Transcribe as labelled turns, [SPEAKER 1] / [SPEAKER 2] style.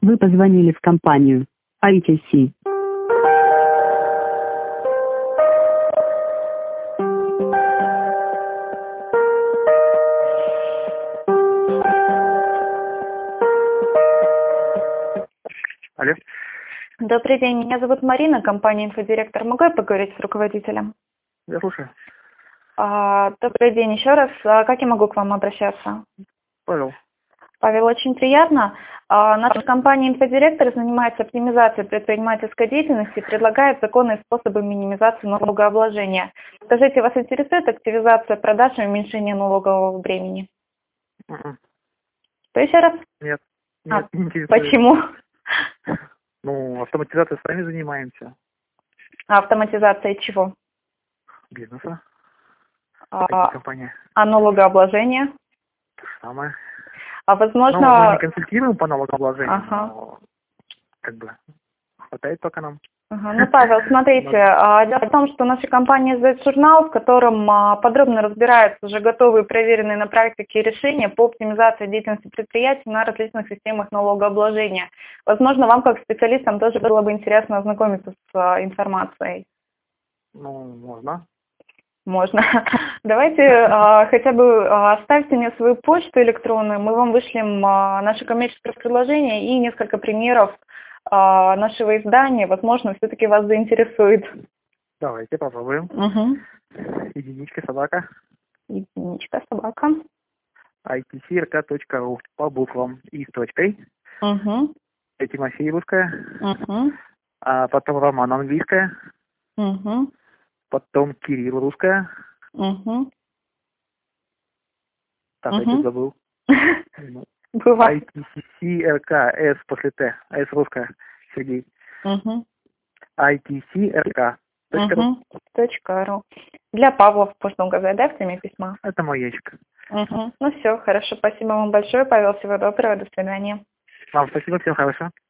[SPEAKER 1] Вы позвонили в компанию ITC.
[SPEAKER 2] Алло.
[SPEAKER 3] Добрый день, меня зовут Марина, компания «Инфодиректор». Могу я поговорить с руководителем?
[SPEAKER 2] Я слушаю.
[SPEAKER 3] Добрый день еще раз. Как я могу к вам обращаться?
[SPEAKER 2] Павел.
[SPEAKER 3] Павел, очень приятно. Наша компания «Инфодиректор» занимается оптимизацией предпринимательской деятельности и предлагает законные способы минимизации налогообложения. Скажите, вас интересует активизация продаж и уменьшение налогового бремени? Что еще раз?
[SPEAKER 2] Нет.
[SPEAKER 3] А,
[SPEAKER 2] Нет, не интересует.
[SPEAKER 3] почему?
[SPEAKER 2] Ну, автоматизацией сами занимаемся.
[SPEAKER 3] А автоматизация чего?
[SPEAKER 2] Бизнеса. Компания.
[SPEAKER 3] А налогообложение?
[SPEAKER 2] То же самое.
[SPEAKER 3] А
[SPEAKER 2] Ну,
[SPEAKER 3] возможно...
[SPEAKER 2] мы не консультируем по налогообложению,
[SPEAKER 3] Ага.
[SPEAKER 2] но как бы хватает только нам.
[SPEAKER 3] Ага. Ну, Павел, смотрите, дело в том, что наша компания издает журнал, в котором подробно разбираются уже готовые, проверенные на практике решения по оптимизации деятельности предприятий на различных системах налогообложения. Возможно, вам как специалистам тоже было бы интересно ознакомиться с информацией.
[SPEAKER 2] Ну, можно.
[SPEAKER 3] Можно. Давайте хотя бы оставьте мне свою почту электронную, мы вам вышлем наше коммерческое предложение и несколько примеров нашего издания, возможно, все-таки вас заинтересует.
[SPEAKER 2] Давайте попробуем.
[SPEAKER 3] Угу.
[SPEAKER 2] Единичка собака.
[SPEAKER 3] Единичка собака.
[SPEAKER 2] itcrk.ru по буквам и с точкой.
[SPEAKER 3] Угу.
[SPEAKER 2] Тимофей русская.
[SPEAKER 3] Угу.
[SPEAKER 2] А потом Роман английская.
[SPEAKER 3] Угу.
[SPEAKER 2] Потом Кирилл русская.
[SPEAKER 3] Угу.
[SPEAKER 2] Так, я чуть забыл.
[SPEAKER 3] Бывает.
[SPEAKER 2] ITCRK, S после Т, S русская, Сергей.
[SPEAKER 3] Угу.
[SPEAKER 2] ITCRK.ru.
[SPEAKER 3] Для Павла можно указать, да, в теме письма?
[SPEAKER 2] Это мой ящик.
[SPEAKER 3] Ну все, хорошо, спасибо вам большое, Павел, всего доброго, до свидания.
[SPEAKER 2] Вам спасибо, всего хорошего.